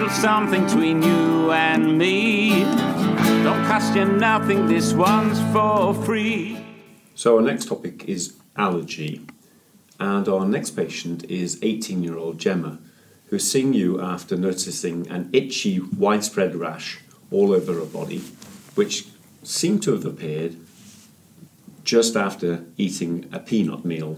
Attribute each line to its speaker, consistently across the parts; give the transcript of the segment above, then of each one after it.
Speaker 1: little something between you and me. Don't cost you nothing, this one's for free.
Speaker 2: So our next topic is allergy. And our next patient is 18-year-old Gemma, who's seeing you after noticing an itchy, widespread rash all over her body, which seemed to have appeared just after eating a peanut meal.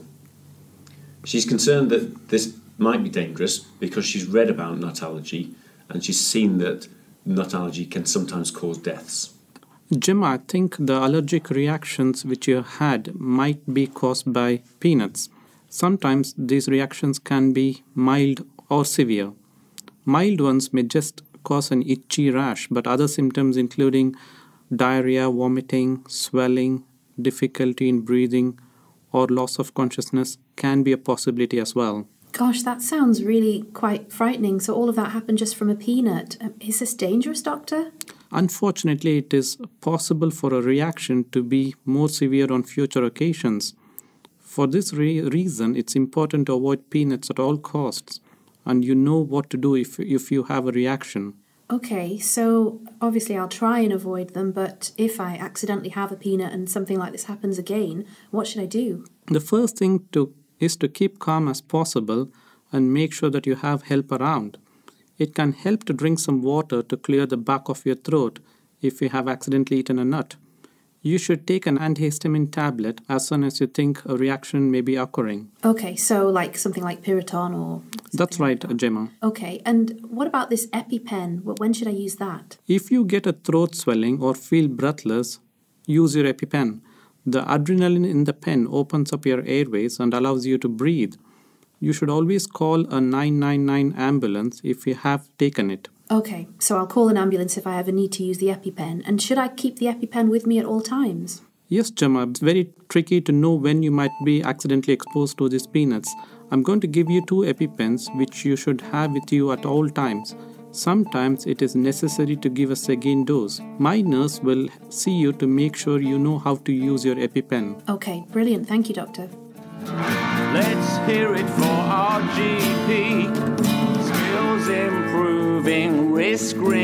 Speaker 2: She's concerned that this might be dangerous because she's read about nut allergy and she's seen that nut allergy can sometimes cause deaths.
Speaker 3: Gemma, I think the allergic reactions which you had might be caused by peanuts. Sometimes these reactions can be mild or severe. Mild ones may just cause an itchy rash, but other symptoms including diarrhea, vomiting, swelling, difficulty in breathing, or loss of consciousness can be a possibility as well.
Speaker 4: Gosh, that sounds really quite frightening. So all of that happened just from a peanut. Is this dangerous, doctor?
Speaker 3: Unfortunately, it is possible for a reaction to be more severe on future occasions. For this reason, it's important to avoid peanuts at all costs, and you know what to do if you have a reaction.
Speaker 4: Okay, so obviously I'll try and avoid them, but if I accidentally have a peanut and something like this happens again, what should I do?
Speaker 3: The first thing is to keep calm as possible and make sure that you have help around. It can help to drink some water to clear the back of your throat if you have accidentally eaten a nut. You should take an antihistamine tablet as soon as you think a reaction may be occurring.
Speaker 4: Okay, so like something like Piriton or...
Speaker 3: That's right, Gemma.
Speaker 4: Okay, and what about this EpiPen? When should I use that?
Speaker 3: If you get a throat swelling or feel breathless, use your EpiPen. The adrenaline in the pen opens up your airways and allows you to breathe. You should always call a 999 ambulance if you have taken it.
Speaker 4: Okay, so I'll call an ambulance if I ever need to use the EpiPen. And should I keep the EpiPen with me at all times?
Speaker 3: Yes, Gemma. It's very tricky to know when you might be accidentally exposed to these peanuts. I'm going to give you 2 EpiPens which you should have with you at all times. Sometimes it is necessary to give a second dose. My nurse will see you to make sure you know how to use your EpiPen.
Speaker 4: Okay, brilliant. Thank you, doctor.
Speaker 1: Let's hear it for our GP. Skills improving, risk